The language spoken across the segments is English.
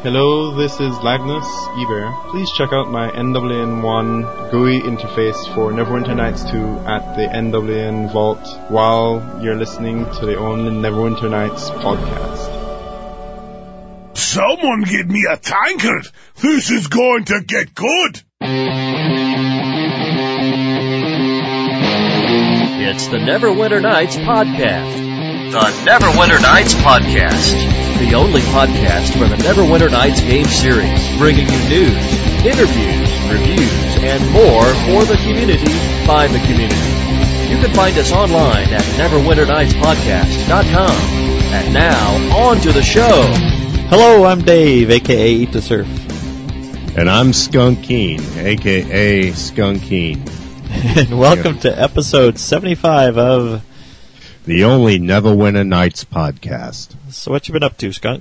Hello, this is Lagnus Eber. Please check out my NWN1 GUI interface for Neverwinter Nights 2 at the NWN Vault while you're listening to the only Neverwinter Nights podcast. Someone give me a tankard! This is going to get good! It's the Neverwinter Nights podcast. The Neverwinter Nights podcast. The only podcast for the Neverwinter Nights game series, bringing you news, interviews, reviews, and more for the community by the community. You can find us online at neverwinternightspodcast.com. And now, on to the show. Hello, I'm Dave, a.k.a. Eat the Surf. And I'm Skunkeen, a.k.a. Skunkeen. And welcome to episode 75 of the only Neverwinter Nights podcast. So what you been up to, Skunk?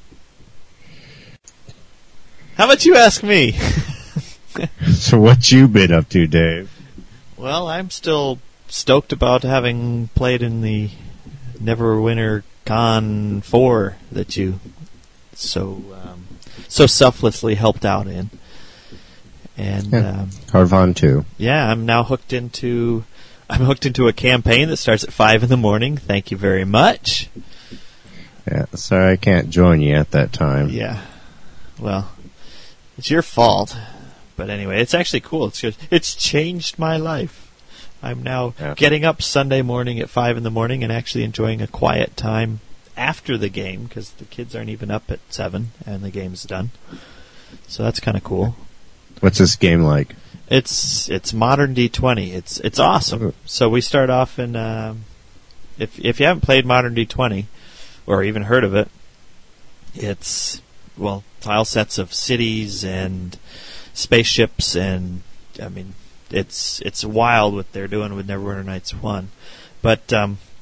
How about you ask me? So what you been up to, Dave? Well, I'm still stoked about having played in the Neverwinter Con 4 that you so selflessly helped out in. And Harvon 2. Yeah, I'm now hooked into a campaign that starts at 5 in the morning. Thank you very much. Yeah, sorry I can't join you at that time. Yeah. Well, it's your fault. But anyway, it's actually cool. It's changed my life. I'm now getting up Sunday morning at 5 in the morning and actually enjoying a quiet time after the game because the kids aren't even up at 7 and the game's done. So that's kind of cool. What's this game like? It's modern D20. It's awesome. So we start off in if you haven't played modern D20 or even heard of it, it's tile sets of cities and spaceships, and I mean it's wild what they're doing with Neverwinter Nights 1. But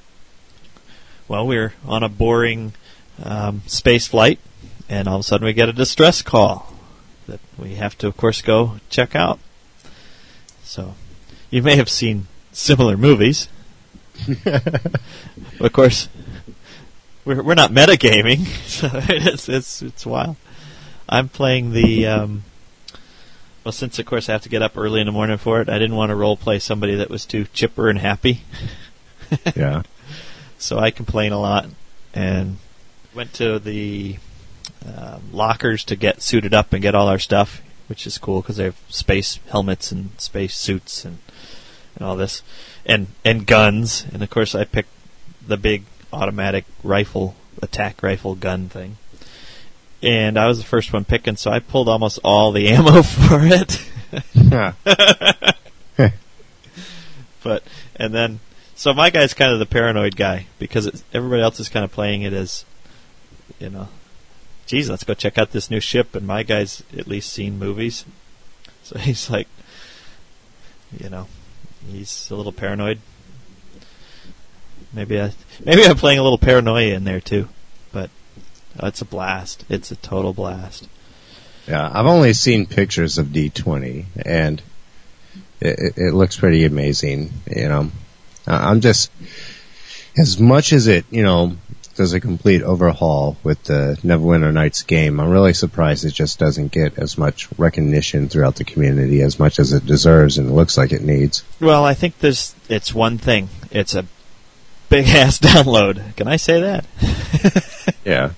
we're on a boring space flight, and all of a sudden we get a distress call that we have to, of course, go check out. So, you may have seen similar movies. Of course, we're not metagaming, so it's wild. I'm playing the since of course I have to get up early in the morning for it, I didn't want to role play somebody that was too chipper and happy. Yeah. So I complain a lot, and went to the lockers to get suited up and get all our stuff, which is cool because they have space helmets and space suits and all this, and guns. And of course, I picked the big automatic attack rifle gun thing. And I was the first one picking, so I pulled almost all the ammo for it. So my guy's kind of the paranoid guy because everybody else is kind of playing it as, geez, let's go check out this new ship, and my guy's at least seen movies. So he's like, he's a little paranoid. Maybe I'm playing a little paranoia in there too, but it's a blast. It's a total blast. Yeah, I've only seen pictures of D20, and it looks pretty amazing, I'm just, as much as it, does a complete overhaul with the Neverwinter Nights game, I'm really surprised it just doesn't get as much recognition throughout the community as much as it deserves and looks like it needs. Well, I think it's one thing. It's a big-ass download. Can I say that? Yeah.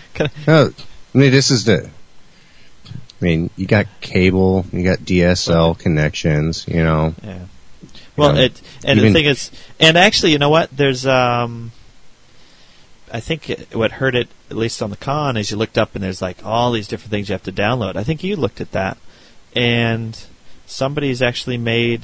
You got cable, you got DSL connections, Yeah. Well, the thing is, and actually, you know what? There's, I think what hurt it, at least on the con, is you looked up and there's like all these different things you have to download. I think you looked at that, and somebody's actually made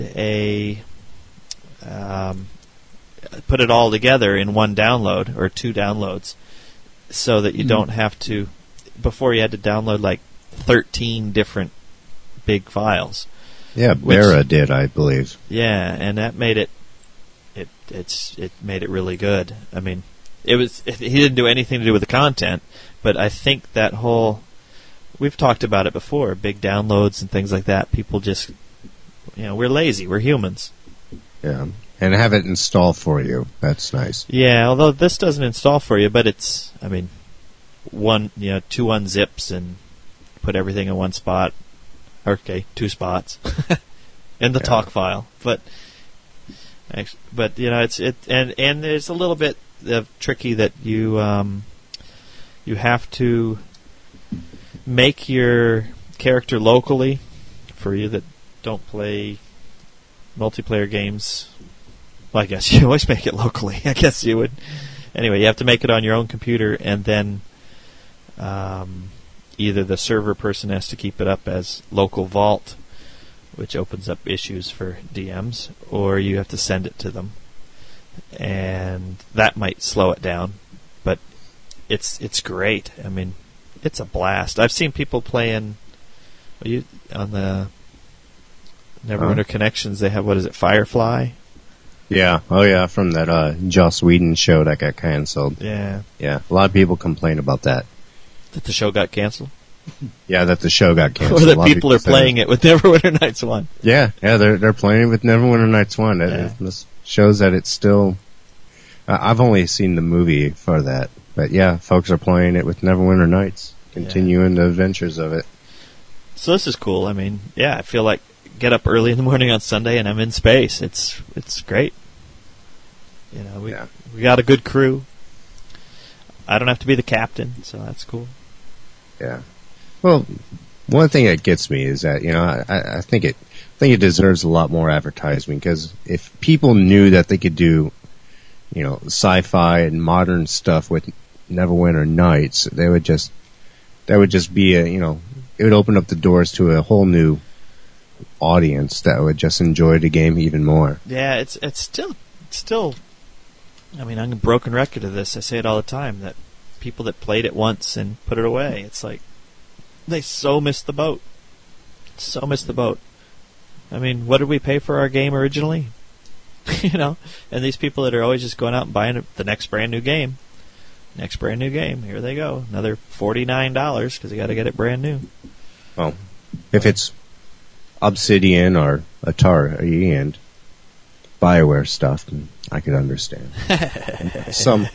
put it all together in one download or two downloads, so that you don't have to. Before you had to download like 13 different big files. Yeah, Bera did, I believe. Yeah, and that made it made it really good. I mean, he didn't do anything to do with the content, but I think that we've talked about it before, big downloads and things like that. People just, we're lazy. We're humans. Yeah, and have it install for you. That's nice. Yeah, although this doesn't install for you, but it's, 2 unzips and put everything in one spot. Okay, 2 spots in the talk file. But you know, and there's a little bit of tricky that you have to make your character locally for you that don't play multiplayer games. Well, I guess you always make it locally. I guess you would. Anyway, you have to make it on your own computer, and then either the server person has to keep it up as local vault, which opens up issues for DMs, or you have to send it to them. And that might slow it down, but it's great. I mean, it's a blast. I've seen people playing on the Neverwinter Connections. They have, what is it, Firefly? Yeah. Oh, yeah. From that Joss Whedon show that got canceled. Yeah. Yeah. A lot of people complain about that. That the show got canceled? Yeah, that the show got canceled. Or that people are playing it with Neverwinter Nights 1. Yeah. They're playing it with Neverwinter Nights 1. It shows that it's still. I've only seen the movie for that, but yeah, folks are playing it with Neverwinter Nights, continuing the adventures of it. So this is cool. I mean, yeah, I feel like get up early in the morning on Sunday and I'm in space. It's great. You know, we got a good crew. I don't have to be the captain, so that's cool. Yeah. Well, one thing that gets me is that, you know, I think it deserves a lot more advertising, because if people knew that they could do, you know, sci-fi and modern stuff with Neverwinter Nights, that would just be it would open up the doors to a whole new audience that would just enjoy the game even more. Yeah, it's still. I mean, I'm a broken record of this. I say it all the time, that people that played it once and put it away, it's like they so missed the boat. So missed the boat. I mean, what did we pay for our game originally? You know, and these people that are always just going out and buying the next brand new game. Next brand new game. Here they go. Another $49 because you got to get it brand new. Well, if it's Obsidian or Atari and BioWare stuff, I could understand. Some.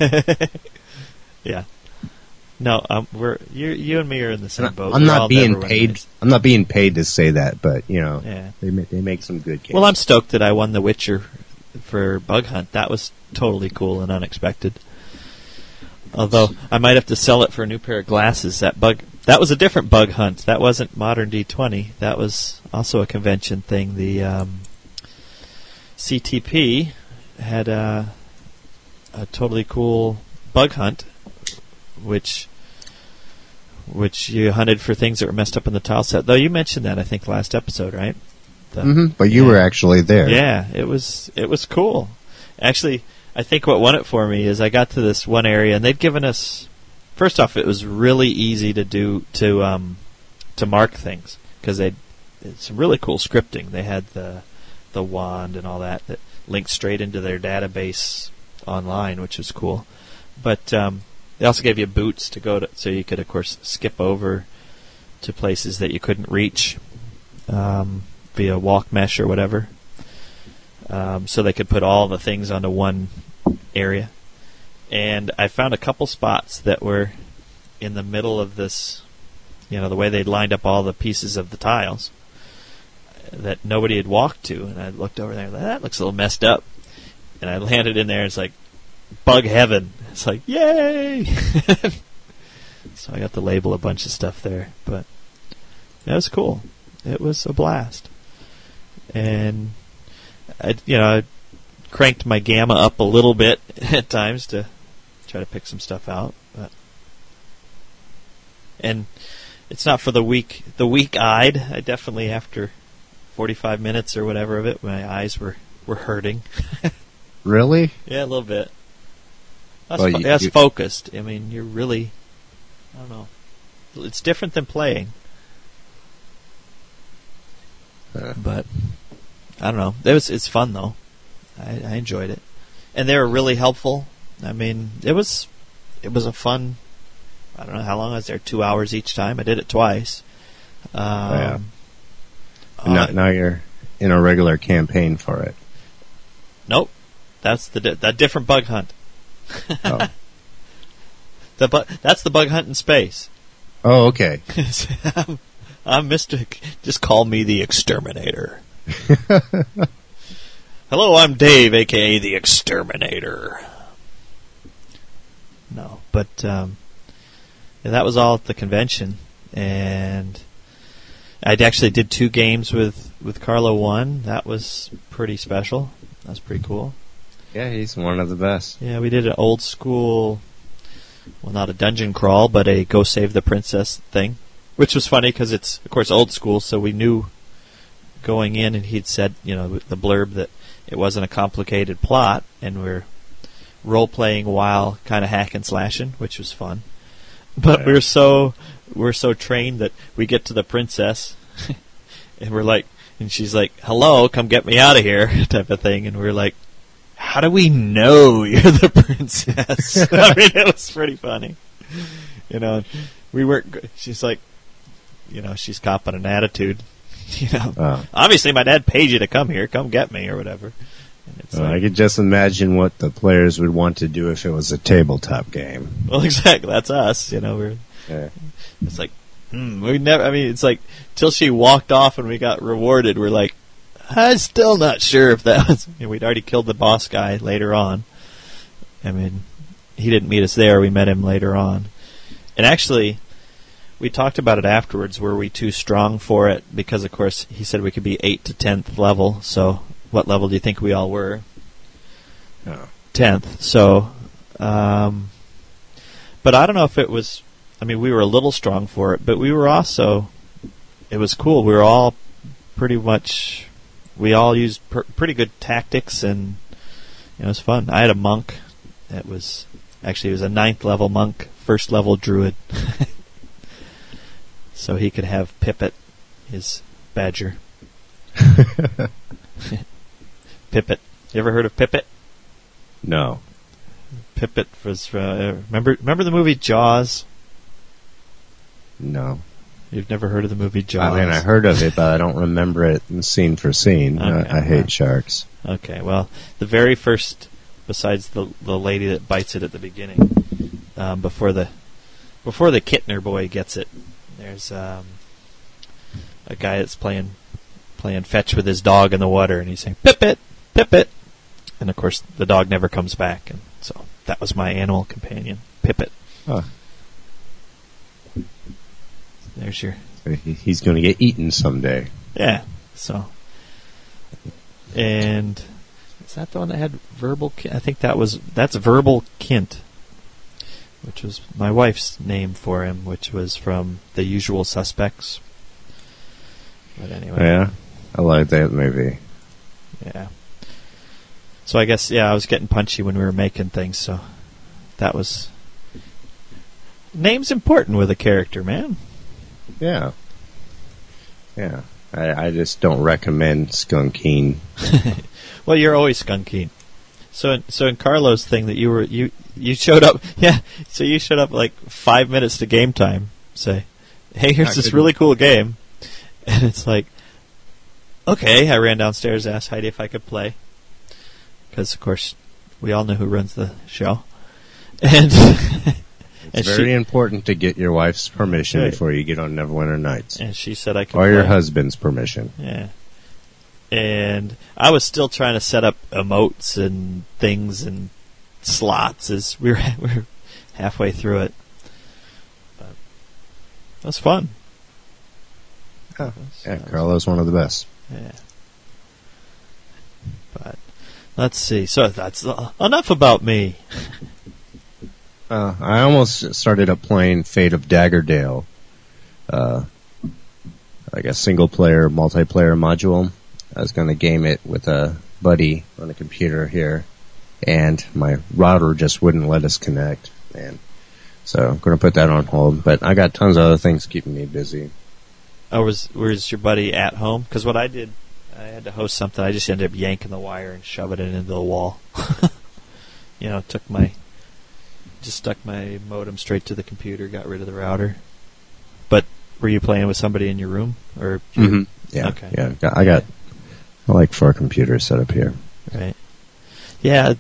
Yeah. No, you and me are in the same boat. I'm not being paid. I'm not being paid to say that, but you know, they make some good games. Well, I'm stoked that I won The Witcher for Bug Hunt. That was totally cool and unexpected. Although I might have to sell it for a new pair of glasses. That was a different Bug Hunt. That wasn't Modern D20. That was also a convention thing. The CTP had a totally cool Bug Hunt, which you hunted for things that were messed up in the tile set. Though you mentioned that, I think, last episode, right? But you were actually there. Yeah, it was cool. Actually, I think what won it for me is I got to this one area, and they'd given us. First off, it was really easy to mark things, because it's really cool scripting. They had the wand and all that linked straight into their database online, which was cool. But they also gave you boots to go to, so you could, of course, skip over to places that you couldn't reach via walk mesh or whatever. So they could put all the things onto one area. And I found a couple spots that were in the middle of this, you know, the way they'd lined up all the pieces of the tiles that nobody had walked to. And I looked over there, that looks a little messed up. And I landed in there, and it's like, bug heaven. It's like, yay! So I got to label a bunch of stuff there. But it was cool. It was a blast. And I cranked my gamma up a little bit at times to try to pick some stuff out. And it's not for the weak-eyed. I definitely, after 45 minutes or whatever of it, my eyes were hurting. Really? Yeah, a little bit. That's focused. I mean, you're really, I don't know. It's different than playing. But I don't know. It's fun though. I enjoyed it, and they were really helpful. I mean, it was a fun. I don't know how long I was there. 2 hours each time. I did it twice. Now you're in a regular campaign for it. Nope, that's that different Bug Hunt. Oh. That's the Bug Hunt in space. Oh, okay. I'm Mr. Just call me the Exterminator. Hello, I'm Dave, a.k.a. the Exterminator. No, but that was all at the convention. And I actually did 2 games with Carlo 1. That was pretty special. That was pretty cool. Yeah, he's one of the best. Yeah, we did an old school, well, not a dungeon crawl, but a go save the princess thing, which was funny because it's, of course, old school, so we knew going in, and he'd said, the blurb that it wasn't a complicated plot, and we're role-playing while kind of hack and slashing, which was fun. But we're so trained that we get to the princess, and we're like, and she's like, "Hello, come get me out of here," type of thing, and we're like, "How do we know you're the princess?" I mean, it was pretty funny. We weren't. She's like, she's copping an attitude. Obviously, my dad paid you to come here. Come get me, or whatever. I could just imagine what the players would want to do if it was a tabletop game. Well, exactly. That's us. It's like, we never. I mean, it's like till she walked off and we got rewarded. We're like, I'm still not sure if that was. We'd already killed the boss guy later on. I mean, he didn't meet us there. We met him later on, and actually, we talked about it afterwards. Were we too strong for it? Because of course, he said we could be 8th to 10th level. So. What level do you think we all were? 10th. So, but I don't know if it was. I mean, we were a little strong for it, but we were also. It was cool. We were all pretty much. We all used pretty good tactics, and it was fun. I had a monk. It was a 9th level monk, 1st level druid, so he could have Pippet, his badger. Pippet. You ever heard of Pippet? No. Pippet was remember the movie Jaws? No. You've never heard of the movie Jaws? I mean, I heard of it, but I don't remember it scene for scene. Okay. I hate sharks. Okay, well, the very first, besides the lady that bites it at the beginning, before the Kittner boy gets it, there's a guy that's playing fetch with his dog in the water, and he's saying, "Pippet! Pippet!" And of course, the dog never comes back, and so that was my animal companion, Pippet. Huh. There's your. He's going to get eaten someday. Yeah. So. And is that the one that had verbal? I think that's Verbal Kint, which was my wife's name for him, which was from The Usual Suspects. But anyway. Yeah, I like that movie. Yeah. So I guess, I was getting punchy when we were making things, so that was... Name's important with a character, man. Yeah. Yeah. I just don't recommend Skunkeen. Well, you're always Skunkeen. So in Carlo's thing that you showed up, so you showed up like 5 minutes to game time, say, "Hey, here's this really cool game." And it's like, okay, I ran downstairs, asked Heidi if I could play. Because, of course, we all know who runs the show. And it's very important to get your wife's permission before you get on Neverwinter Nights. And she said I could Or play. your husband's permission. Yeah. And I was still trying to set up emotes and things and slots as we were halfway through it. But it was fun. Oh, yeah, Carlo's one of the best. Yeah. But let's see. So that's enough about me. I almost started up playing Fate of Daggerdale, like a single-player, multiplayer module. I was going to game it with a buddy on a computer here, and my router just wouldn't let us connect. And so I'm going to put that on hold. But I got tons of other things keeping me busy. Oh, was your buddy at home? Because what I did, I had to host something. I just ended up yanking the wire and shoving it into the wall. Just stuck my modem straight to the computer, got rid of the router. But were you playing with somebody in your room, or? Mm-hmm. Yeah. Okay. Yeah. I got like 4 computers set up here. Right. Yeah.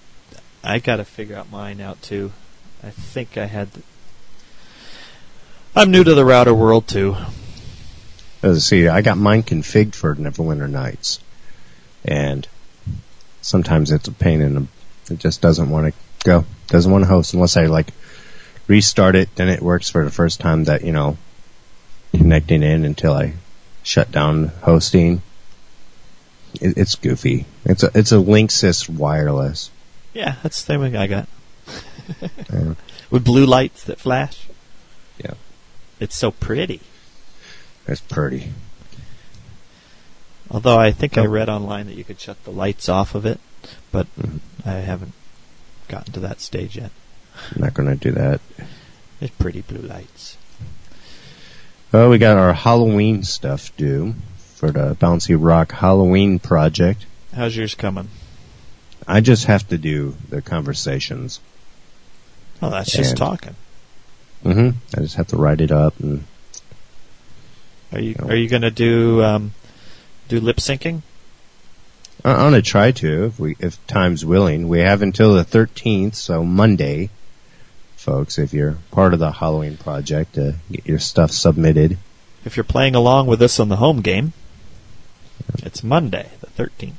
I got to figure out mine out too. I think I had. I'm new to the router world too. See, I got mine configured for Neverwinter Nights, and sometimes it's a pain in the. It just doesn't want to go. Doesn't want to host unless I restart it. Then it works for the first time that connecting in until I shut down hosting. It's goofy. It's a Linksys wireless. Yeah, that's the same thing I got. Yeah. With blue lights that flash. Yeah. It's so pretty. It's pretty. Although I think I read online that you could shut the lights off of it, but I haven't gotten to that stage yet. I'm not going to do that. It's pretty blue lights. Well, we got our Halloween stuff due for the Bouncy Rock Halloween project. How's yours coming? I just have to do the conversations. Oh, that's just talking. I just have to write it up. And Are you going to do lip syncing? I'm going to try to, if time's willing. We have until the 13th, so Monday, folks, if you're part of the Halloween project, get your stuff submitted. If you're playing along with us on the home game, it's Monday, the 13th.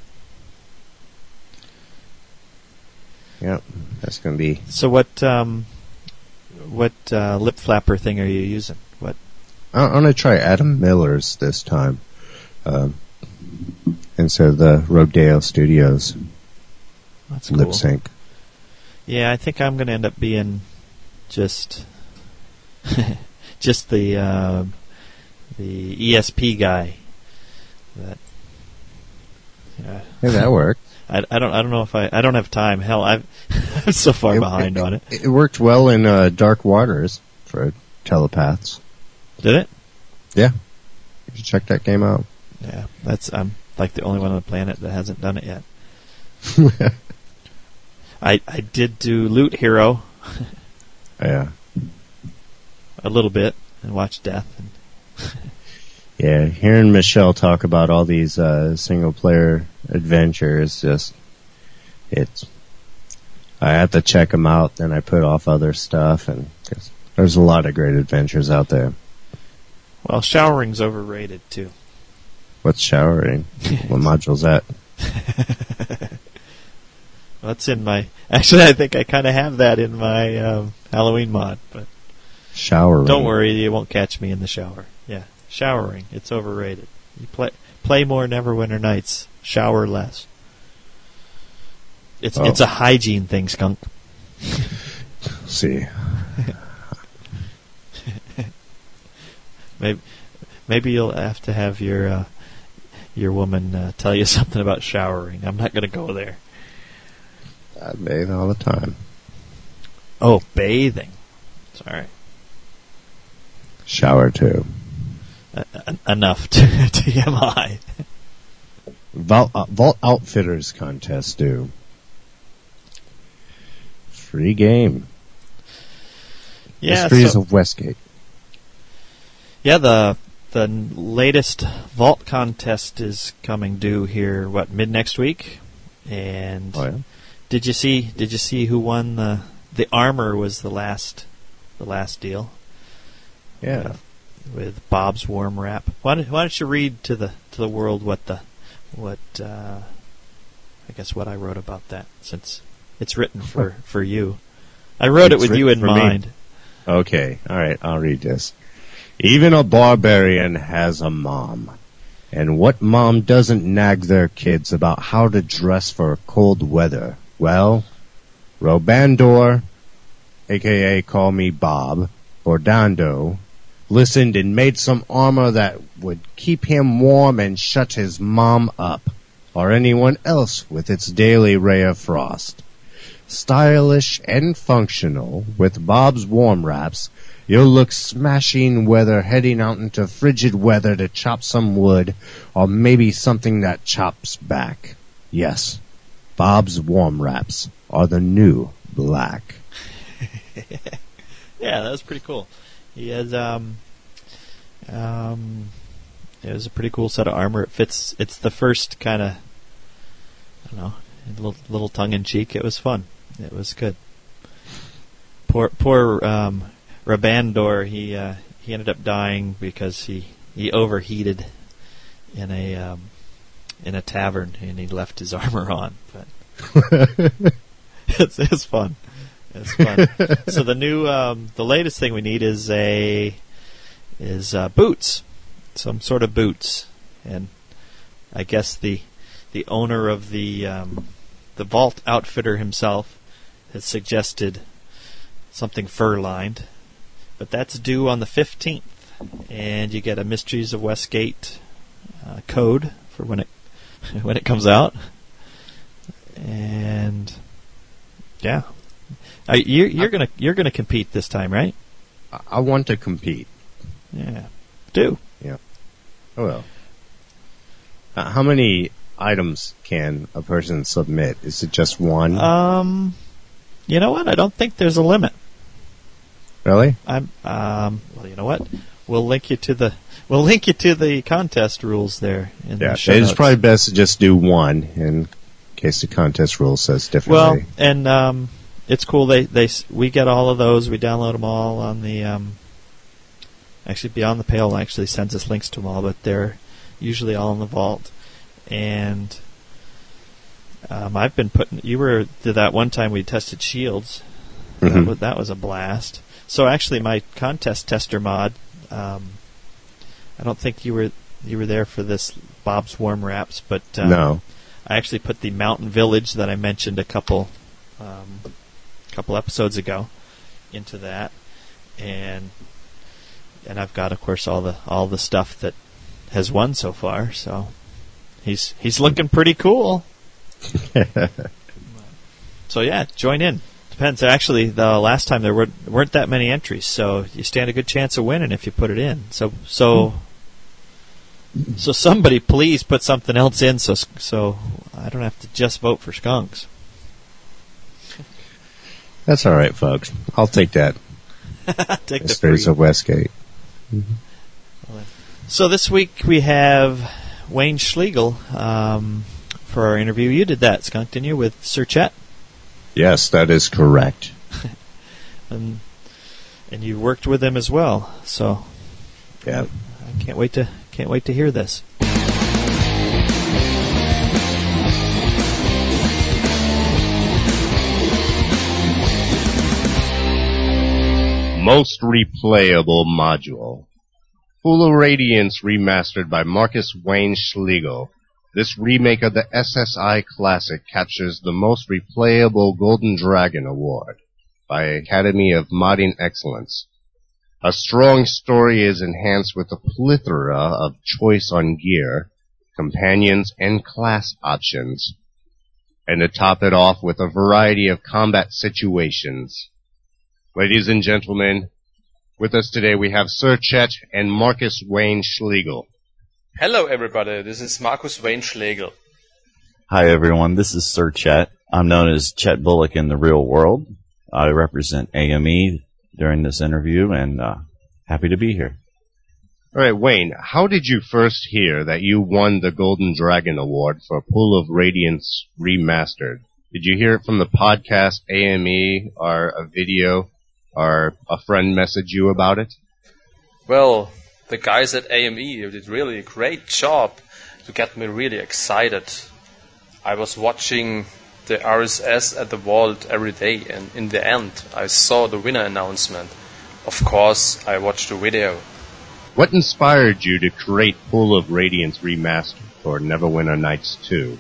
Yep, that's going to be... So what lip flapper thing are you using? What? I'm going to try Adam Miller's this time. Instead of the Rodeo Studios. That's cool. Lip sync. Yeah, I think I'm going to end up being just the ESP guy. Hey, that worked. I don't know if I don't have time. Hell, I'm so far behind on it. It worked well in Dark Waters for telepaths. Did it? Yeah. You should check that game out. Yeah, I'm like the only one on the planet that hasn't done it yet. I did do Loot Hero. Yeah. A little bit, and watch Death. Yeah, hearing Michelle talk about all these single player adventures, I have to check them out, then I put off other stuff, and there's a lot of great adventures out there. Well, showering's overrated too. What's showering? What module's that? Well, that's in my... Actually, I think I kind of have that in my Halloween mod, but... Showering. Don't worry, you won't catch me in the shower. Yeah, showering. It's overrated. You play more Neverwinter Nights. Shower less. It's a hygiene thing, Skunk. See. Maybe you'll have to have your woman tell you something about showering. I'm not going to go there. I bathe all the time. Oh, bathing. Sorry. Shower too. Enough TMI. Vault Outfitters contest due. Free game. Yeah. Mysteries of Westgate. Yeah, the latest Vault contest is coming due here. Mid next week? And did you see who won the armor? Was the last deal? Yeah. With Bob's Warm Wrap. Why don't you read to the world what I guess what I wrote about that, since it's written for you. I wrote it with you in mind. Okay, all right, I'll read this. Even a barbarian has a mom. And what mom doesn't nag their kids about how to dress for cold weather? Well, Robandor, a.k.a. call me Bob, or Dando, listened and made some armor that would keep him warm and shut his mom up, or anyone else with its daily ray of frost. Stylish and functional, with Bob's Warm Wraps, you'll look smashing whether heading out into frigid weather to chop some wood, or maybe something that chops back. Yes, Bob's Warm Wraps are the new black. Yeah, that was pretty cool. He has it was a pretty cool set of armor. It fits. It's the first kind of, I don't know, little tongue in cheek. It was fun. It was good. Poor Rabandor, he ended up dying because he overheated in a tavern and he left his armor on. But it's fun. It's fun. So the latest thing we need is boots, some sort of boots, and I guess the owner of the Vault Outfitter himself has suggested something fur-lined, but that's due on the 15th, and you get a Mysteries of Westgate code for when it comes out, and yeah, you're gonna compete this time, right? I want to compete. Yeah, do. Yeah. Oh well. How many items can a person submit? Is it just one? You know what? I don't think there's a limit. Really? Well, you know what? We'll link you to the contest rules there in the show notes. It's probably best to just do one in case the contest rule says differently. Well, and it's cool. We get all of those. We download them all on the. Actually, Beyond the Pale actually sends us links to them all, but they're usually all in the vault. And I've been putting. You were to that one time we tested shields. Mm-hmm. That was a blast. So actually, my contest tester mod. I don't think you were there for this Bob's Warm Wraps, but no. I actually put the Mountain Village that I mentioned a couple episodes ago into that, and I've got, of course, all the stuff that has won so far. So he's looking pretty cool. So yeah, join in. Depends. Actually, the last time there weren't that many entries, so you stand a good chance of winning if you put it in. So somebody please put something else in, so I don't have to just vote for skunks. That's all right, folks. I'll take that. Take the Mysteries of Westgate. Mm-hmm. So this week we have Wayne Schlegel for our interview. You did that, Skunk, didn't you, with Sir Chet? Yes, that is correct. and you worked with him as well. So yeah, I can't wait to hear this. Most replayable module. Pool of Radiance remastered by Marcus Wayne Schlegel. This remake of the SSI classic captures the most replayable Golden Dragon Award by Academy of Modding Excellence. A strong story is enhanced with a plethora of choice on gear, companions, and class options. And to top it off with a variety of combat situations. Ladies and gentlemen, with us today we have Sir Chet and Marcus Wayne Schlegel. Hello everybody, this is Marcus Wayne Schlegel. Hi everyone, this is Sir Chet. I'm known as Chet Bullock in the real world. I represent AME during this interview and happy to be here. Alright, Wayne, how did you first hear that you won the Golden Dragon Award for Pool of Radiance Remastered? Did you hear it from the podcast AME or a video or a friend message you about it? Well, the guys at AME did really a great job to get me really excited. I was watching the RSS at the Vault every day, and in the end, I saw the winner announcement. Of course, I watched the video. What inspired you to create Pool of Radiance Remastered for Neverwinter Nights 2?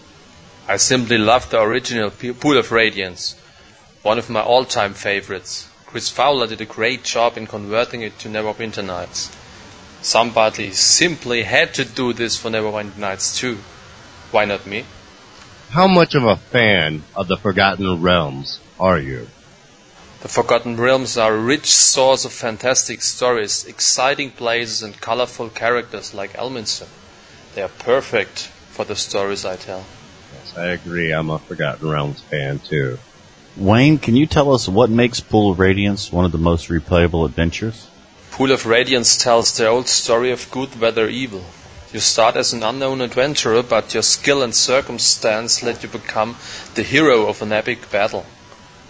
I simply love the original Pool of Radiance, one of my all-time favorites. Chris Fowler did a great job in converting it to Neverwinter Nights. Somebody simply had to do this for Neverwinter Nights 2. Why not me? How much of a fan of the Forgotten Realms are you? The Forgotten Realms are a rich source of fantastic stories, exciting places and colorful characters like Elminster. They are perfect for the stories I tell. Yes, I agree. I'm a Forgotten Realms fan too. Wayne, can you tell us what makes Pool of Radiance one of the most replayable adventures? Pool of Radiance tells the old story of good weather evil. You start as an unknown adventurer, but your skill and circumstance let you become the hero of an epic battle.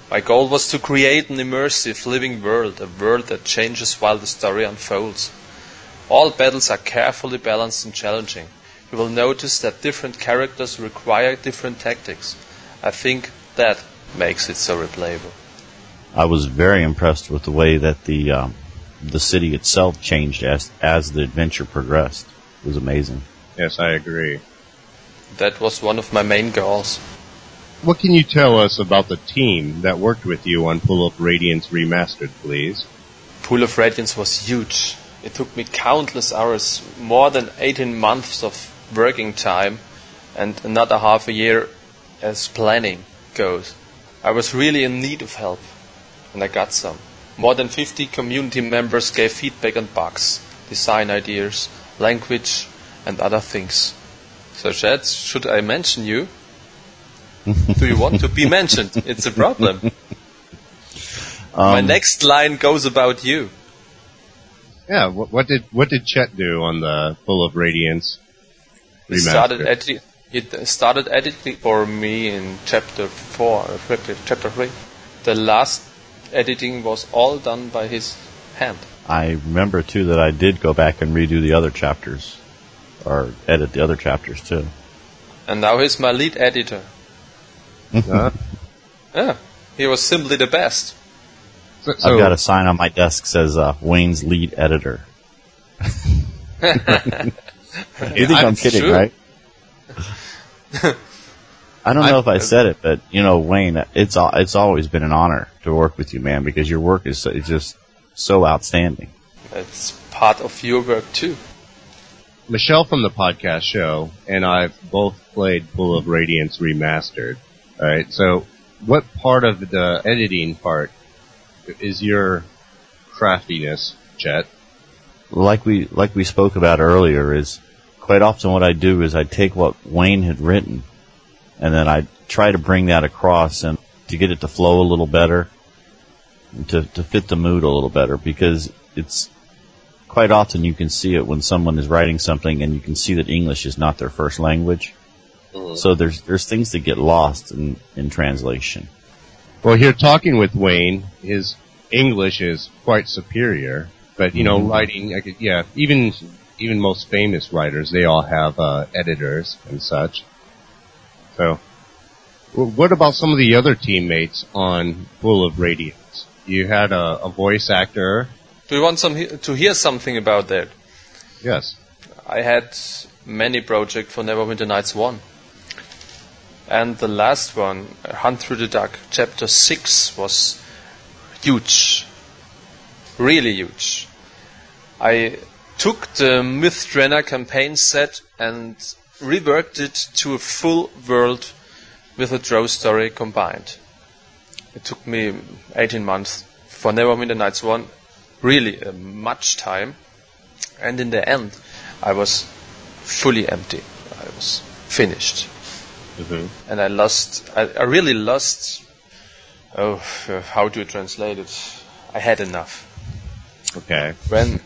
My goal was to create an immersive, living world, a world that changes while the story unfolds. All battles are carefully balanced and challenging. You will notice that different characters require different tactics. I think that makes it so replayable. I was very impressed with the way that the city itself changed as the adventure progressed. It was amazing. Yes, I agree. That was one of my main goals. What can you tell us about the team that worked with you on Pool of Radiance Remastered, please? Pool of Radiance was huge. It took me countless hours, more than 18 months of working time, and another half a year as planning goes. I was really in need of help, and I got some. More than 50 community members gave feedback on bugs, design ideas, language, and other things. So, Chad, should I mention you? Do you want to be mentioned? It's a problem. My next line goes about you. Yeah, what did Chet do on the Pool of Radiance Remastered? He started editing for me in chapter 3. The last editing was all done by his hand. I remember, too, that I did go back and redo the other chapters, or edit the other chapters, too. And now he's my lead editor. Yeah, he was simply the best. I've got a sign on my desk that says Wayne's lead editor. You think I'm kidding, true. Right? I don't know if I said it, but, Wayne, it's always been an honor to work with you, man, because your work is just so outstanding. It's part of your work, too. Michelle from the podcast show and I both played Pool of Radiance Remastered. All right, so what part of the editing part is your craftiness, Chet? Like we spoke about earlier, is quite often what I do is I take what Wayne had written, and then I try to bring that across and to get it to flow a little better, and to fit the mood a little better, because it's quite often you can see it when someone is writing something and you can see that English is not their first language. So there's things that get lost in translation. Well, here talking with Wayne, his English is quite superior, but writing, even most famous writers, they all have editors and such. So, what about some of the other teammates on Pool of Radiance? You had a voice actor. Do you want to hear something about that? Yes. I had many projects for Neverwinter Nights 1. And the last one, Hunt Through the Dark, Chapter 6, was huge. Really huge. I took the Mythdraenor campaign set and reworked it to a full world with a Drow story combined. It took me 18 months for Neverwinter Nights 1. Really much time. And in the end, I was fully empty. I was finished. Mm-hmm. And I really lost, how do you translate it? I had enough. Okay. When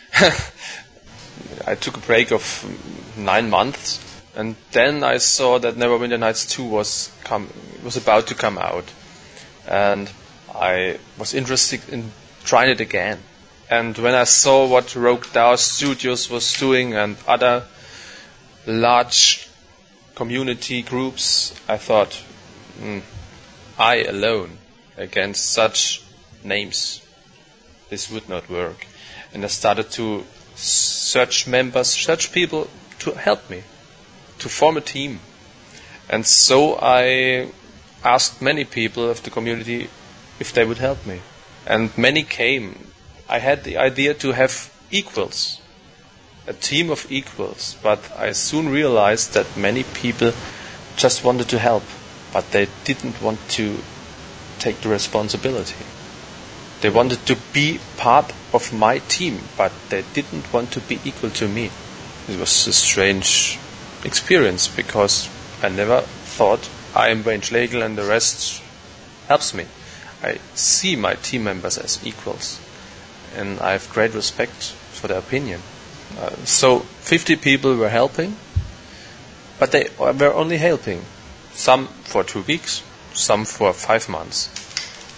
I took a break of 9 months, and then I saw that Neverwinter Nights 2 was about to come out. And I was interested in trying it again. And when I saw what Rogue Daw Studios was doing and other large community groups, I thought, I alone against such names, this would not work. And I started to search people to help me, to form a team. And so I asked many people of the community if they would help me. And many came. I had the idea to have equals. A team of equals, but I soon realized that many people just wanted to help, but they didn't want to take the responsibility. They wanted to be part of my team, but they didn't want to be equal to me. It was a strange experience, because I never thought I am Wayne Schlegel and the rest helps me. I see my team members as equals, and I have great respect for their opinion. So 50 people were helping, but they were only helping. Some for 2 weeks, some for 5 months.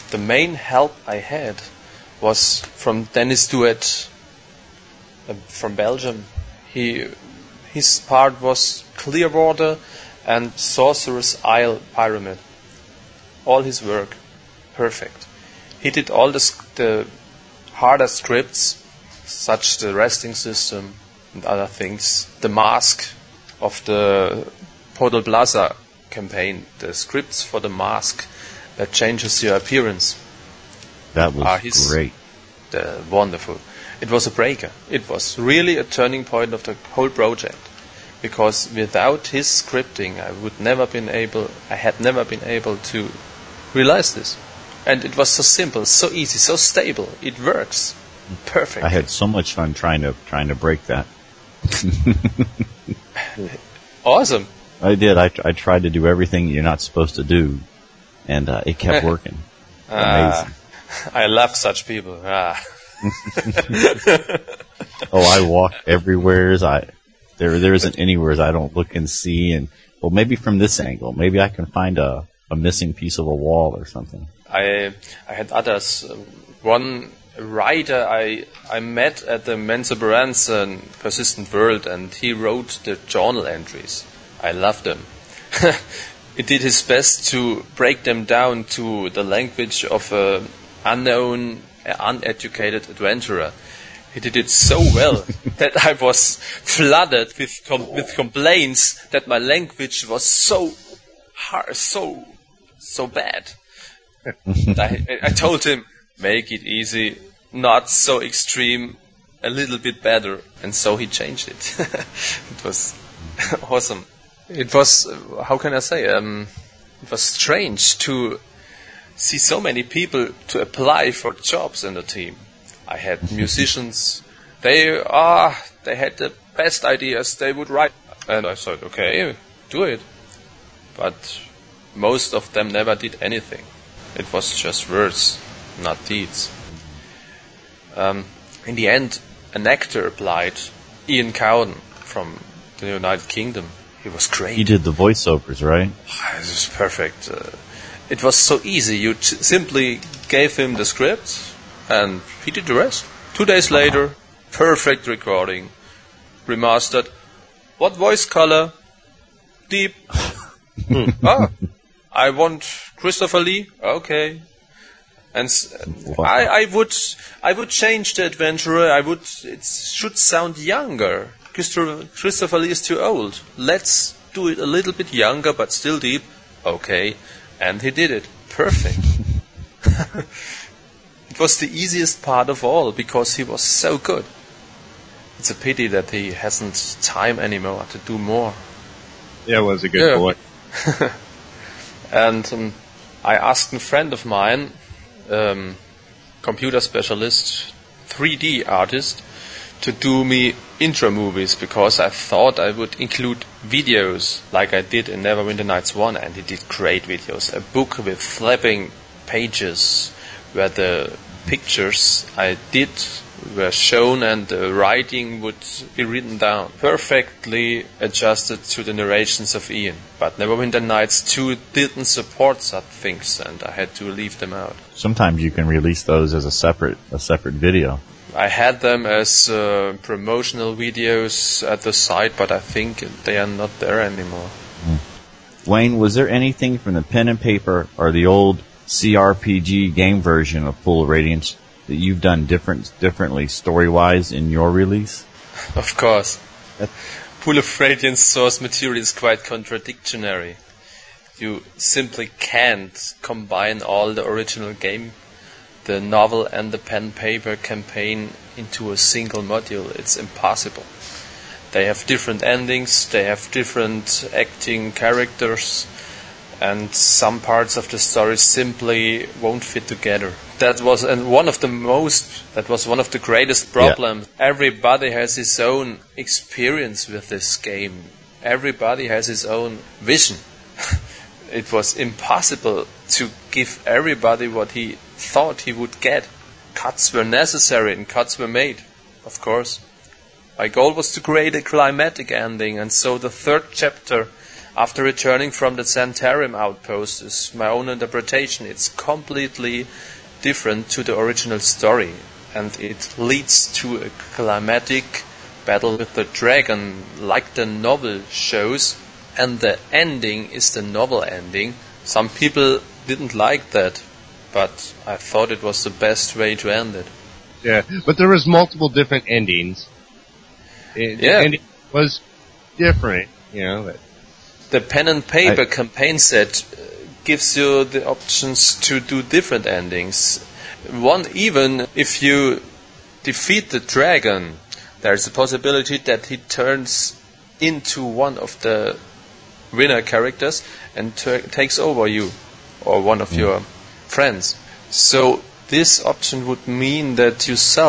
the main help I had was from Dennis Duet from Belgium. His part was Clearwater and Sorcerer's Isle Pyramid. All his work, perfect. He did all the harder scripts, such the resting system and other things. The mask of the Portal Plaza campaign, the scripts for the mask that changes your appearance. That was great. Wonderful. It was a breaker. It was really a turning point of the whole project. Because without his scripting, I had never been able to realize this. And it was so simple, so easy, so stable. It works. Perfect. I had so much fun trying to break that. Awesome. I did. I tried to do everything you're not supposed to do, and it kept working. Amazing. I love such people. I walk everywhere. There isn't anywhere I don't look and see, and well, maybe from this angle, maybe I can find a missing piece of a wall or something. I had others. One writer I met at the Mensa Berenson Persistent World, and he wrote the journal entries. I loved them. He did his best to break them down to the language of an unknown, uneducated adventurer. He did it so well that I was flooded with complaints that my language was so hard, so bad. I told him, make it easy, not so extreme, a little bit better. And so he changed it. It was awesome. It was, how can I say, it was strange to see so many people to apply for jobs in the team. I had musicians, they had the best ideas, they would write. And I thought, okay, do it. But most of them never did anything. It was just words, not deeds. In the end, an actor applied, Ian Cowden from the United Kingdom. He was great. He did the voiceovers, right? This was perfect. It was so easy. You simply gave him the script, and he did the rest. 2 days later, perfect recording, remastered. What voice color? Deep. I want Christopher Lee. Okay. And I would change the adventurer. It should sound younger. Christopher Lee is too old. Let's do it a little bit younger, but still deep. Okay. And he did it. Perfect. It was the easiest part of all, because he was so good. It's a pity that he hasn't time anymore to do more. Yeah, was a good boy. And I asked a friend of mine, computer specialist, 3D artist, to do me intro movies, because I thought I would include videos like I did in Neverwinter Nights 1, and he did great videos. A book with flapping pages where the pictures I did were shown and the writing would be written down. Perfectly adjusted to the narrations of Ian. But Neverwinter Nights 2 didn't support such things, and I had to leave them out. Sometimes you can release those as a separate video. I had them as promotional videos at the site, but I think they are not there anymore. Wayne, was there anything from the pen and paper or the old CRPG game version of Pool of Radiance that you've done differently story-wise in your release? Of course. Pool of Radiance source material is quite contradictory. You simply can't combine all the original game, the novel and the pen-paper campaign into a single module. It's impossible. They have different endings, they have different acting characters, and some parts of the story simply won't fit together. That was one of the greatest problems. Yeah. Everybody has his own experience with this game. Everybody has his own vision. It was impossible to give everybody what he thought he would get. Cuts were necessary and cuts were made, of course. My goal was to create a climatic ending, and so the third chapter After returning from the Zantarium outpost is my own interpretation. It's completely different to the original story, and it leads to a climatic battle with the dragon like the novel shows, and the ending is the novel ending. Some people didn't like that, but I thought it was the best way to end it. Yeah, but there was multiple different endings. The ending was different, you know. But the pen and paper campaign set gives you the options to do different endings. Even if you defeat the dragon, there's a possibility that he turns into one of the winner characters and takes over you or one of your friends. So this option would mean that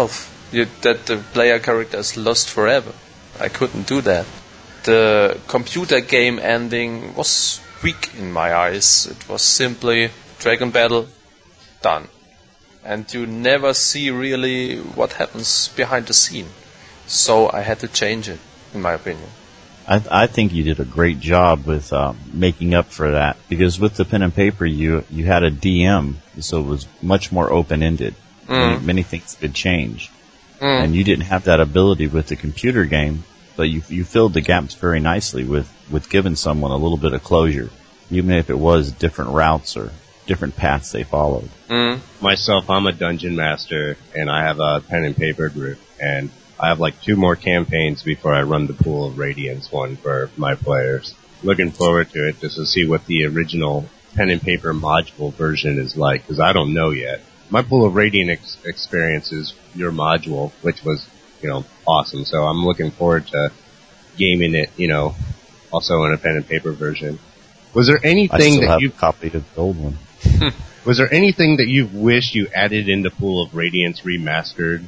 that the player character is lost forever. I couldn't do that. The computer game ending was weak in my eyes. It was simply dragon battle, done. And you never see really what happens behind the scene. So I had to change it, in my opinion. I think you did a great job with making up for that, because with the pen and paper you had a DM, so it was much more open-ended. Many things could change. And you didn't have that ability with the computer game, but you filled the gaps very nicely with giving someone a little bit of closure, even if it was different routes or different paths they followed. Myself, I'm a dungeon master, and I have a pen and paper group, and I have like 2 more campaigns before I run the Pool of Radiance one for my players. Looking forward to it just to see what the original pen and paper module version is like, because I don't know yet. My Pool of Radiance experience is your module, which was, awesome. So I'm looking forward to gaming it, also in a pen and paper version. Was there anything that you copied of the old one? Was there anything that you wish you added into Pool of Radiance Remastered?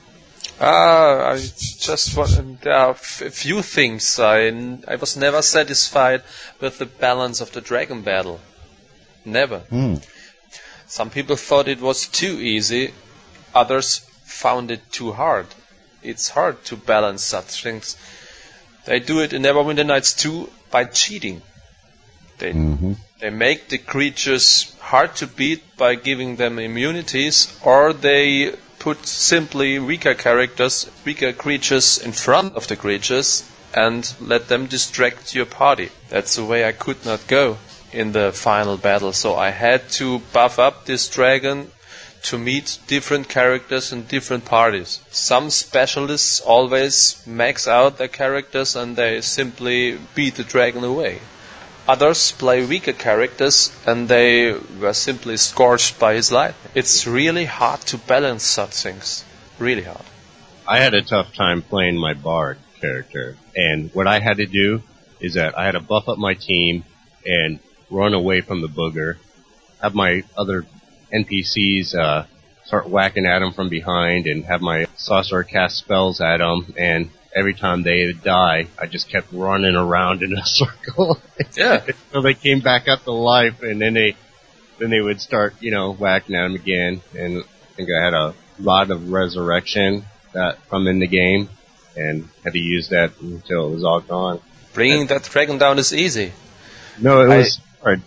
I just want. There are a few things. I was never satisfied with the balance of the dragon battle. Never. Some people thought it was too easy. Others found it too hard. It's hard to balance such things. They do it in Neverwinter Nights 2 by cheating. They make the creatures hard to beat by giving them immunities, or they put simply weaker creatures in front of the creatures and let them distract your party. That's the way I could not go in the final battle. So I had to buff up this dragon to meet different characters in different parties. Some specialists always max out their characters and they simply beat the dragon away. Others play weaker characters and they were simply scorched by his light. It's really hard to balance such things. Really hard. I had a tough time playing my bard character, and what I had to do is that I had to buff up my team and run away from the booger, have my other NPCs start whacking at him from behind, and have my sorcerer cast spells at them, and every time they would die, I just kept running around in a circle. Yeah. So they came back up to life, and then they would start, whacking at them again. And I think I had a lot of resurrection from in the game, and had to use that until it was all gone. Bringing that dragon down is easy. No, it was hard.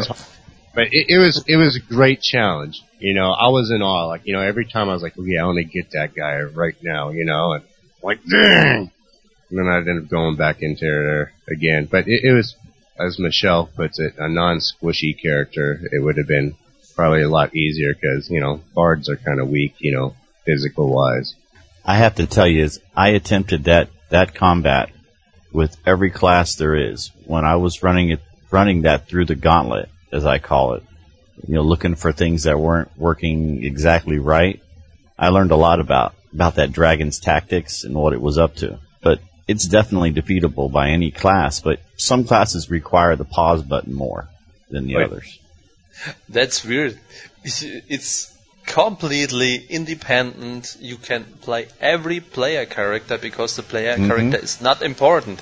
But it was a great challenge. I was in awe. Like, every time I was like, okay, I want to get that guy right now, and like, dang! And then I ended up going back into there again. But it was, as Michelle puts it, a non-squishy character. It would have been probably a lot easier because, bards are kind of weak, physical-wise. I have to tell you, I attempted that combat with every class there is. When I was running that through the gauntlet, as I call it, looking for things that weren't working exactly right, I learned a lot about that dragon's tactics and what it was up to. But it's definitely defeatable by any class, but some classes require the pause button more than the others. That's weird. It's completely independent. You can play every player character because the player character is not important.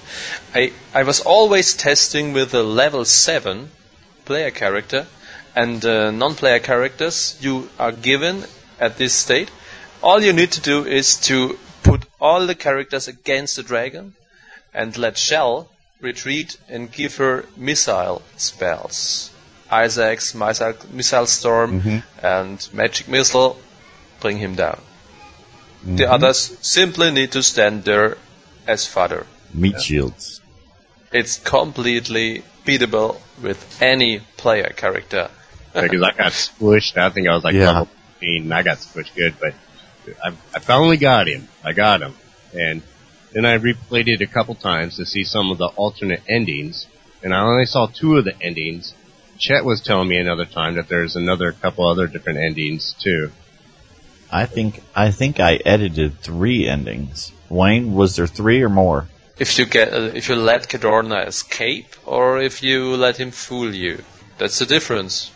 I was always testing with a level 7 player character, and non-player characters you are given at this state. All you need to do is to put all the characters against the dragon and let Shell retreat and give her missile spells. Isaac's missile storm and magic missile, bring him down. The others simply need to stand there as fodder. Meat shields. It's completely beatable with any player character. Because I got squished. I think I was like level 15, and I got squished good, but I finally got him. I got him. And then I replayed it a couple times to see some of the alternate endings, and I only saw 2 of the endings. Chet was telling me another time that there's couple other different endings too. I think I edited 3 endings. Wayne, was there 3 or more? If you let Cadorna escape, or if you let him fool you, that's the difference.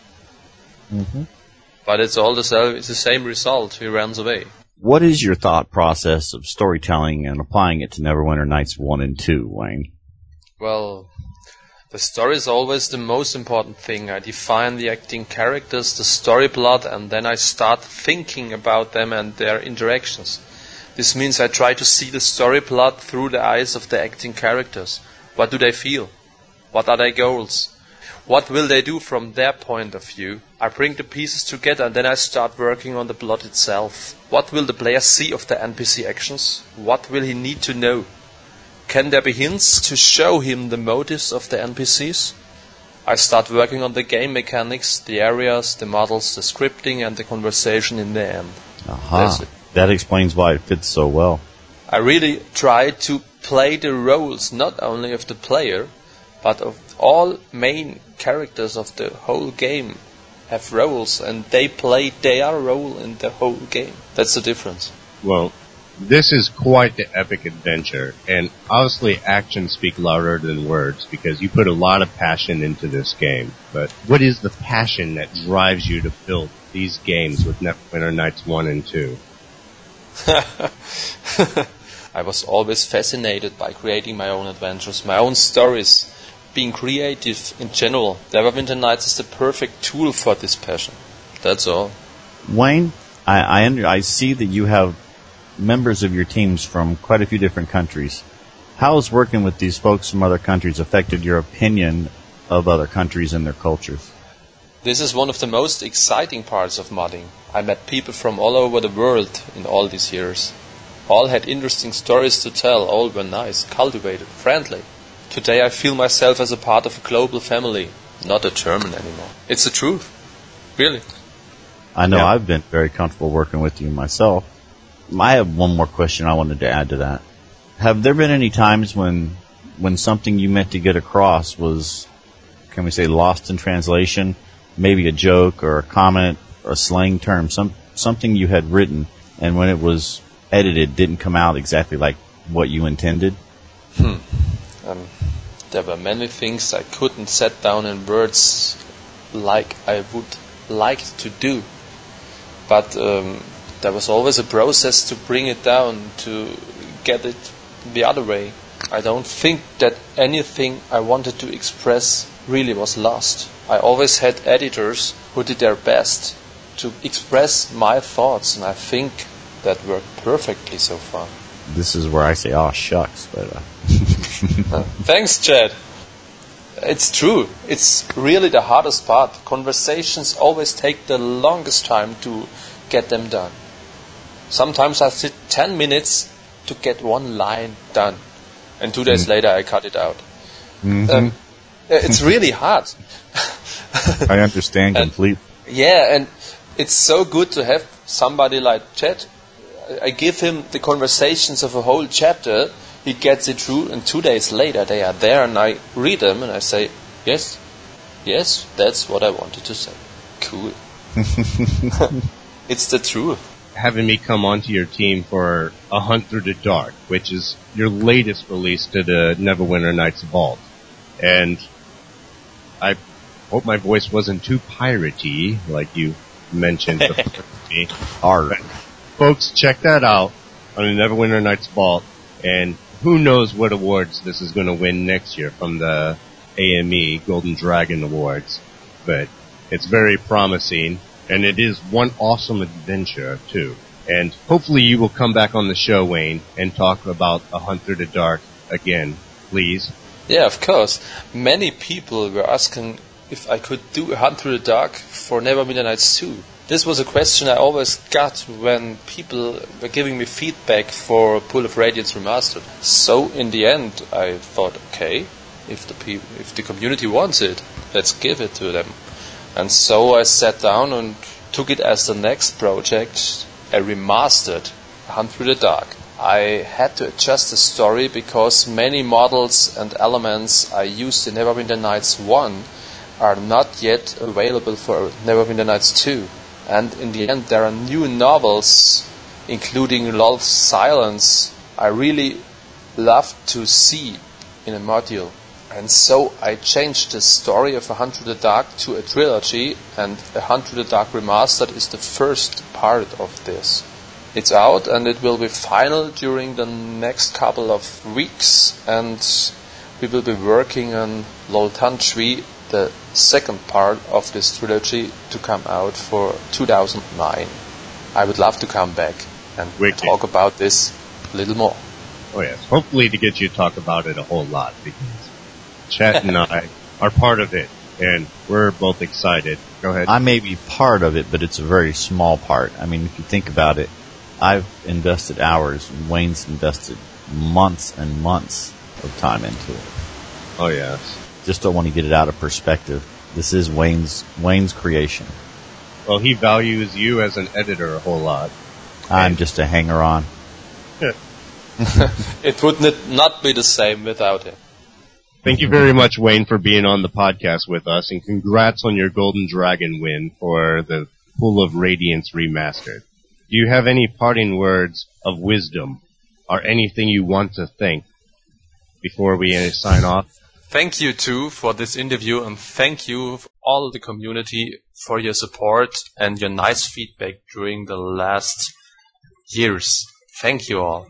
But it's all the same result. He runs away. What is your thought process of storytelling and applying it to Neverwinter Nights 1 and 2, Wayne? Well, the story is always the most important thing. I define the acting characters, the story plot, and then I start thinking about them and their interactions. This means I try to see the story plot through the eyes of the acting characters. What do they feel? What are their goals? What will they do from their point of view? I bring the pieces together and then I start working on the plot itself. What will the player see of the NPC actions? What will he need to know? Can there be hints to show him the motives of the NPCs? I start working on the game mechanics, the areas, the models, the scripting, and the conversation in the end. Aha. That explains why it fits so well. I really try to play the roles not only of the player, but of all main characters of the whole game have roles, and they play their role in the whole game. That's the difference. Well, this is quite the epic adventure, and obviously actions speak louder than words because you put a lot of passion into this game. But what is the passion that drives you to build these games with Neverwinter Nights 1 and 2? I was always fascinated by creating my own adventures, my own stories, being creative in general. Neverwinter Nights is the perfect tool for this passion. That's all. Wayne, I see that you have members of your teams from quite a few different countries. How has working with these folks from other countries affected your opinion of other countries and their cultures? This is one of the most exciting parts of modding. I met people from all over the world in all these years. All had interesting stories to tell, all were nice, cultivated, friendly. Today I feel myself as a part of a global family, not a German anymore. It's the truth. Really. I know I've been very comfortable working with you myself. I have one more question I wanted to add to that. Have there been any times when something you meant to get across was, can we say, lost in translation? Maybe a joke or a comment or a slang term, something you had written, and when it was edited didn't come out exactly like what you intended? There were many things I couldn't set down in words like I would like to do. But there was always a process to bring it down, to get it the other way. I don't think that anything I wanted to express really was lost. I always had editors who did their best to express my thoughts, and I think that worked perfectly so far. This is where I say, "Oh shucks," but thanks, Chad. It's true. It's really the hardest part. Conversations always take the longest time to get them done. Sometimes I sit 10 minutes to get one line done, and 2 days later I cut it out. It's really hard. I understand completely. Yeah, and it's so good to have somebody like Chad. I give him the conversations of a whole chapter, he gets it through, and 2 days later they are there, and I read them, and I say, yes, that's what I wanted to say. Cool. It's the truth. Having me come onto your team for A Hunt Through the Dark, which is your latest release to the Neverwinter Nights Vault. And I hope my voice wasn't too piratey, like you mentioned before me. Alright. Folks, check that out on the Neverwinter Nights Vault, and who knows what awards this is going to win next year from the AME Golden Dragon Awards. But it's very promising, and it is one awesome adventure, too. And hopefully you will come back on the show, Wayne, and talk about A Hunt Through the Dark again, please. Yeah, of course. Many people were asking if I could do A Hunt Through the Dark for Neverwinter Nights 2. This was a question I always got when people were giving me feedback for Pool of Radiance Remastered. So in the end, I thought, okay, if the community wants it, let's give it to them. And so I sat down and took it as the next project, a remastered A Hunt Through the Dark. I had to adjust the story because many models and elements I used in Neverwinter Nights 1 are not yet available for Neverwinter Nights 2. And in the end, there are new novels, including Lolth's Silence, I really love to see in a module. And so I changed the story of A Hunt Through the Dark to a trilogy, and A Hunt Through the Dark Remastered is the first part of this. It's out and it will be final during the next couple of weeks, and we will be working on Lolthan, the second part of this trilogy, to come out for 2009. I would love to come back and talk about this a little more. Oh yes, hopefully to get you to talk about it a whole lot, because Chet and I are part of it, and we're both excited. Go ahead. I may be part of it, but it's a very small part. I mean, if you think about it, I've invested hours, and Wayne's invested months and months of time into it. Oh yes. Just don't want to get it out of perspective. This is Wayne's creation. Well, he values you as an editor a whole lot. I'm just a hanger-on. It would not be the same without him. Thank you very much, Wayne, for being on the podcast with us, and congrats on your Golden Dragon win for the Pool of Radiance Remastered. Do you have any parting words of wisdom, or anything you want to thank before we sign off? Thank you, too, for this interview, and thank you, all the community, for your support and your nice feedback during the last years. Thank you all.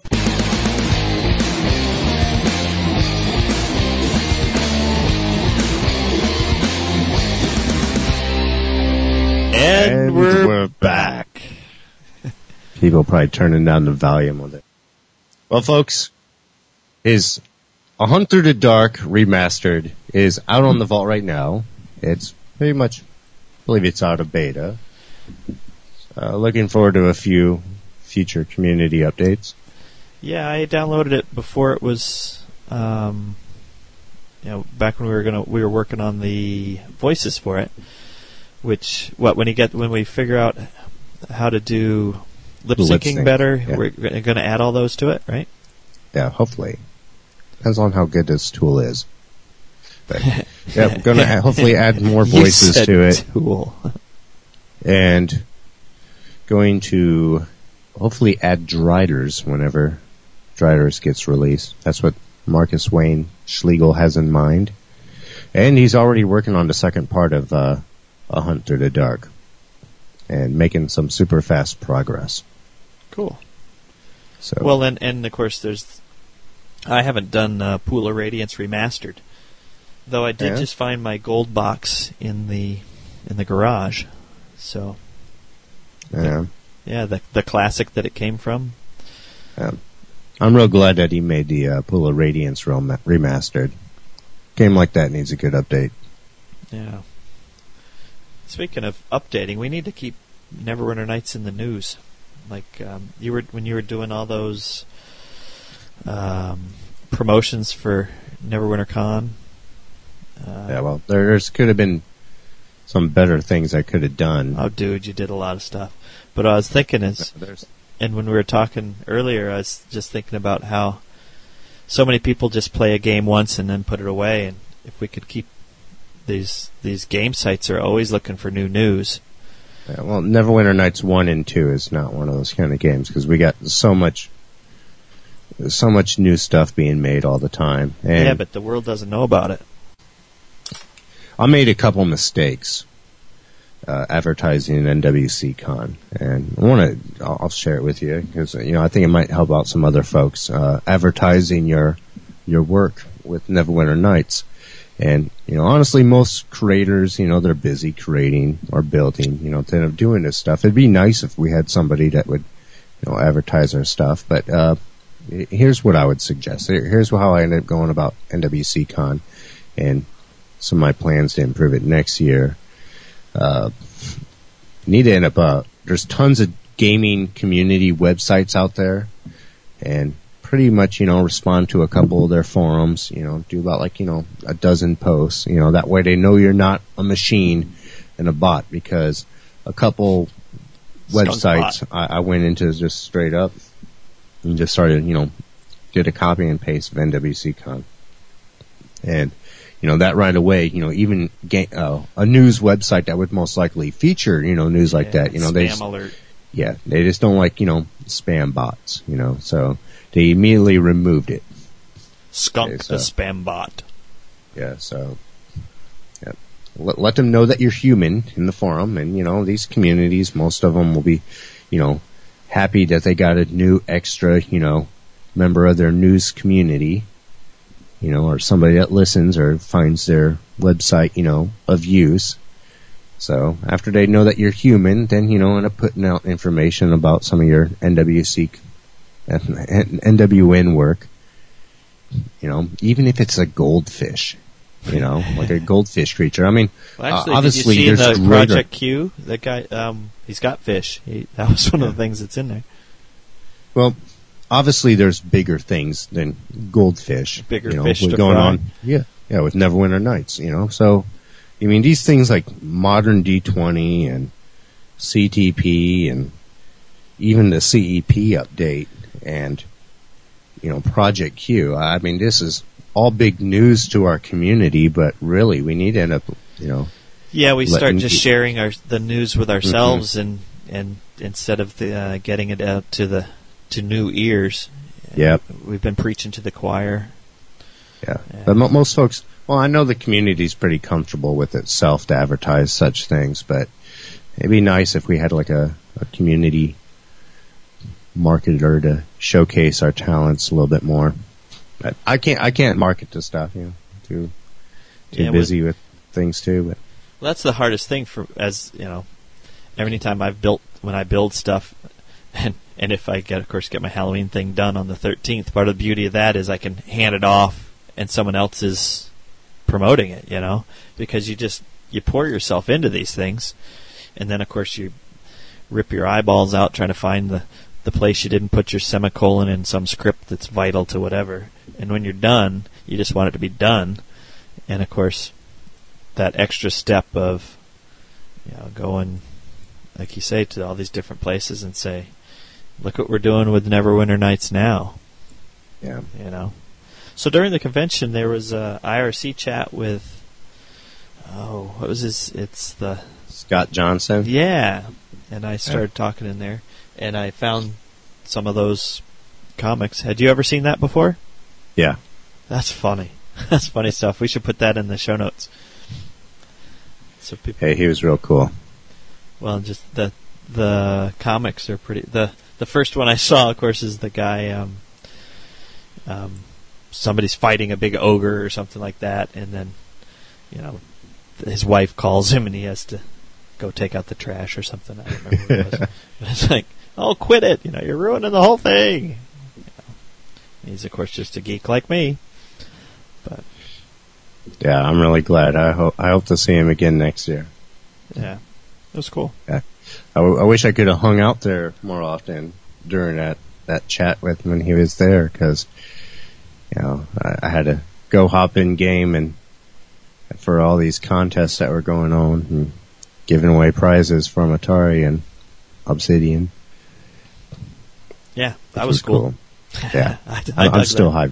And we're back. People probably turning down the volume of it. Well, folks, is A Hunt Through the Dark Remastered is out on the vault right now. It's pretty much, I believe it's out of beta. Looking forward to a few future community updates. Yeah, I downloaded it before it was, back when we were working on the voices for it. Which, when we figure out how to do lip syncing better, yeah, we're going to add all those to it, right? Yeah, hopefully. Depends on how good this tool is. But, yeah, we're going to hopefully add more voices to it. Tool. And going to hopefully add Driders whenever Driders gets released. That's what Marcus Wayne Schlegel has in mind. And he's already working on the second part of A Hunt Through the Dark, and making some super fast progress. Cool. So well, and of course, I haven't done Pool of Radiance Remastered, though I did just find my gold box in the garage. So the classic that it came from. I'm real glad that he made the Pool of Radiance remastered. Game like that needs a good update. Yeah. Speaking of updating, we need to keep Neverwinter Nights in the news. Like when you were doing all those promotions for Neverwinter Con. Well, there could have been some better things I could have done. Oh, dude, you did a lot of stuff. But what I was thinking is, and when we were talking earlier, I was just thinking about how so many people just play a game once and then put it away, and if we could keep these game sites are always looking for new news. Yeah, well, Neverwinter Nights 1 and 2 is not one of those kind of games, because we got so much new stuff being made all the time. And yeah, but the world doesn't know about it. I made a couple mistakes advertising NWC Con, and I'll share it with you, because I think it might help out some other folks advertising your work with Neverwinter Nights. And, honestly, most creators, they're busy creating or building, instead of doing this stuff. It'd be nice if we had somebody that would, advertise our stuff. But, here's what I would suggest. Here's how I ended up going about NWCCon and some of my plans to improve it next year. Need to end up, there's tons of gaming community websites out there, and pretty much, respond to a couple of their forums, do about a dozen posts, that way they know you're not a machine and a bot, because a couple websites I went into just straight up and just started, did a copy and paste of NWCCon. And, that right away, even a news website that would most likely feature, news like that, spam alert. Yeah, they just don't like, spam bots, so they immediately removed it. Skunk the spam bot. Yeah, so yeah. Let them know that you're human in the forum, and, these communities, most of them will be, happy that they got a new extra, member of their news community, or somebody that listens or finds their website, of use. So after they know that you're human, then, end up putting out information about some of your NWN work, even if it's a goldfish, like a goldfish creature. I mean, actually, obviously did you see there's the Project Q? That guy, he's got fish. That was one of the things that's in there. Well, obviously there's bigger things than goldfish. Bigger fish to going fry. on. Yeah, with Neverwinter Nights, so, I mean, these things like modern D20 and CTP and even the CEP update and, Project Q. I mean, this is all big news to our community, but really we need to end up, Yeah, we start just sharing the news with ourselves, Mm-hmm. and instead of getting it out to new ears. Yep. We've been preaching to the choir. Yeah. But most folks, well, I know the community's pretty comfortable with itself to advertise such things, but it'd be nice if we had like a community marketer to showcase our talents a little bit more. But I can't market this stuff, too busy with things too. But well, that's the hardest thing every time when I build stuff, and if I get my Halloween thing done on the 13th, part of the beauty of that is I can hand it off and someone else is promoting it, because you pour yourself into these things, and then of course you rip your eyeballs out trying to find the place you didn't put your semicolon in some script that's vital to whatever. And when you're done, you just want it to be done. And of course, that extra step of going, like you say, to all these different places and say, look what we're doing with Neverwinter Nights now. Yeah. So during the convention, there was a IRC chat with, what was his? It's the Scott Johnson. Yeah, and I started talking in there, and I found some of those comics. Had you ever seen that before? Yeah. That's funny. That's funny stuff. We should put that in the show notes. So people. Hey, he was real cool. Well, just the comics are pretty. The first one I saw, of course, is the guy. Somebody's fighting a big ogre or something like that, and then, his wife calls him, and he has to go take out the trash or something. I don't remember what it was. But it's like, oh, quit it! You're ruining the whole thing. He's, of course, just a geek like me. But yeah, I'm really glad. I hope to see him again next year. Yeah, it was cool. Yeah, I wish I could have hung out there more often during that chat with him when he was there, because I had to go hop in game and for all these contests that were going on and giving away prizes from Atari and Obsidian. Yeah, that was cool. Yeah, I'm still hyped.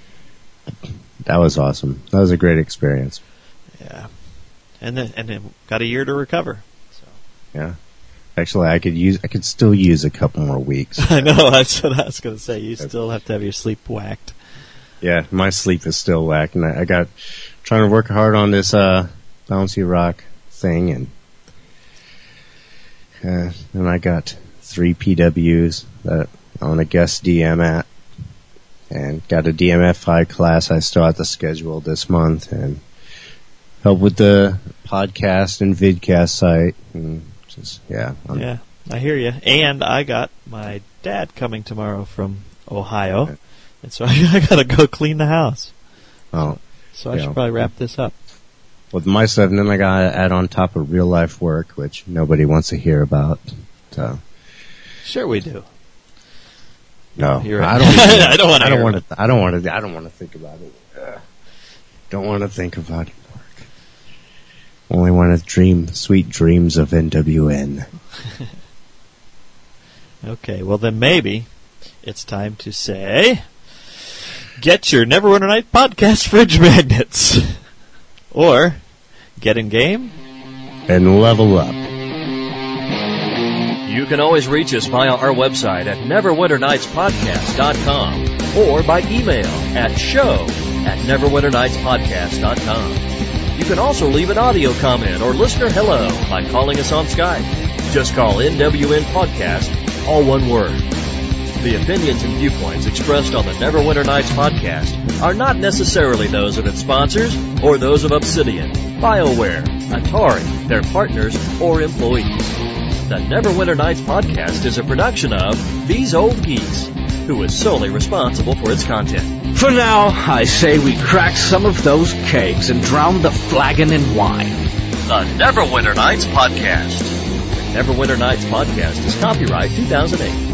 That was awesome. That was a great experience. Yeah, and then got a year to recover. So. Yeah, actually, I could still use a couple more weeks. I know. That's what I was going to say. You still have to have your sleep whacked. Yeah, my sleep is still whacked, and I got trying to work hard on this bouncy rock thing, and I got 3 PWs that I want to guest DM at, and got a DMF5 class I still have to schedule this month, and help with the podcast and vidcast site, and just I hear you. And I got my dad coming tomorrow from Ohio. And so I gotta go clean the house. Oh. So I should probably wrap this up. With my stuff, and then I gotta add on top of real life work, which nobody wants to hear about. So. Sure we do. No, You're I right. don't. I don't want to. I don't want to. I don't want to think about it. Don't want to think about it. Only want to dream sweet dreams of NWN. Okay, well then maybe it's time to say, get your Neverwinter Night podcast fridge magnets, or get in game and level up. You can always reach us via our website at neverwinternightspodcast.com or by email at show@neverwinternightspodcast.com. You can also leave an audio comment or listener hello by calling us on Skype. Just call NWN Podcast, all one word. The opinions and viewpoints expressed on the Neverwinter Nights podcast are not necessarily those of its sponsors or those of Obsidian, BioWare, Atari, their partners, or employees. The Neverwinter Nights podcast is a production of These Old Geeks, who is solely responsible for its content. For now, I say we crack some of those kegs and drown the flagon in wine. The Neverwinter Nights podcast. The Neverwinter Nights podcast is copyright 2008.